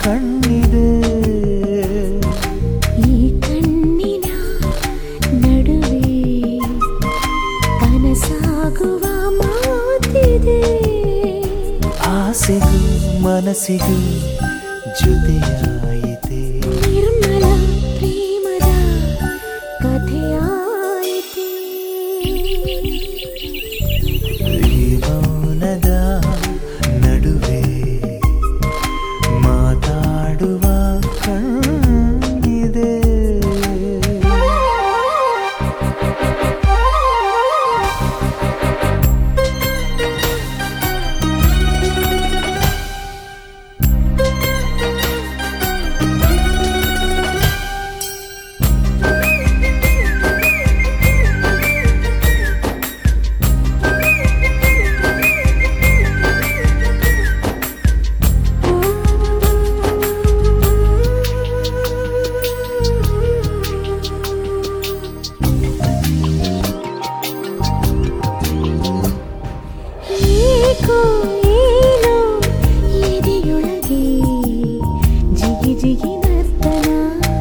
ಕಣ್ಣಿದೆ. ಈ ಕಣ್ಣಿನ ನಡುವೆ ಕನಸಾಗುವ ಮಾತಿದೆ. ಆಸೆಗೂ ಮನಸ್ಸಿಗೂ ಜೊತೆಯಾಯಿತೆ. ನಿರ್ಮಲ ಪ್ರೇಮದ ಕಥೆಯಾಯಿತೆ. ಈ ಮೌನದ ನಡುವೆ ಮಾತಾಡುವ ಕಣ್ಣಿದೆ. ಏನೋ ಎದೆಯೊಳಗೆ ಜಿಗಿ ಜಿಗಿ ನರ್ತನ.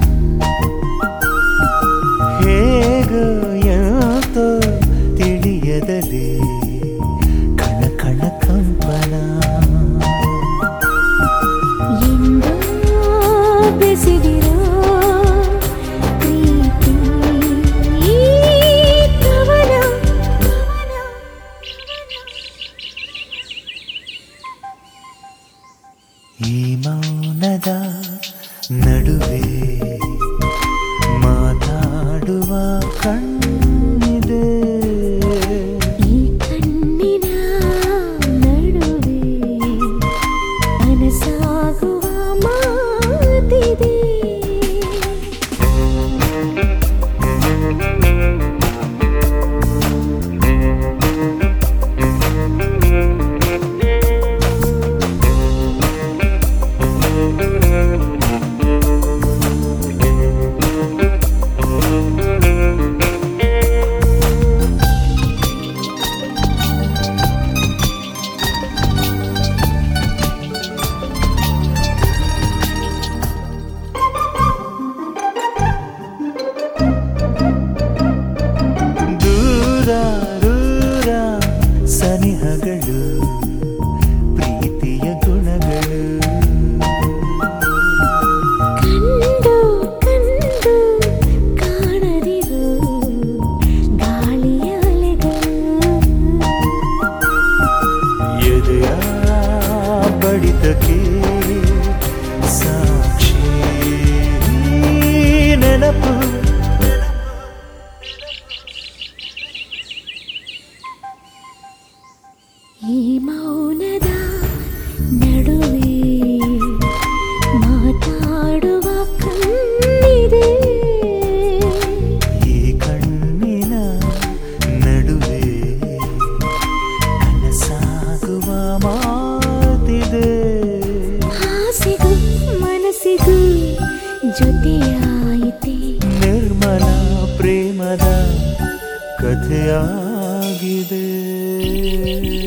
ಹೇಗೋ ಯಾತೋ ತಿಳಿಯದಲ್ಲಿ ಕಣ ಕಣ ಕಂಪನ. ಎಂದೋ ಬೆಸೆದಿರೋ ಪ್ರೀತಿ ಕವನ. ಈ ಮೌನದ ನಡುವೆ ಮಾತಾಡುವ ಕಣ್ಣಿದೆ. ಈ ಕಣ್ಣಿನ ನಡುವೆ ಕನಸಾಗುವ ಮಾತಿದೆ. ದೂರ ದೂರ ಸನಿಹಗಳು ಪ್ರೀತಿಯ ಗುಣಗಳು. ಕಂಡು ಕಂಡು ಕಾಣದಿರು ಗಾಳಿಯ ಅಲೆಗಳು. ಎದೆಯ ಬಡಿತಕ್ಕೆ ಸಾಕ್ಷಿ ನೆನಪು. ಈ ಮೌನದ ನಡುವೆ ಮಾತಾಡುವ ಕಣ್ಣಿದೆ. ಈ ಕಣ್ಣಿನ ನಡುವೆ ಕನಸಾಗುವ ಮಾತಿದೆ. ಆಸೆಗೂ ಮನಸ್ಸಿಗೂ ಜೊತೆಯಾಯಿತೆ. ನಿರ್ಮಲ ಪ್ರೇಮದ ಕಥೆಯಾಗಿದೆ.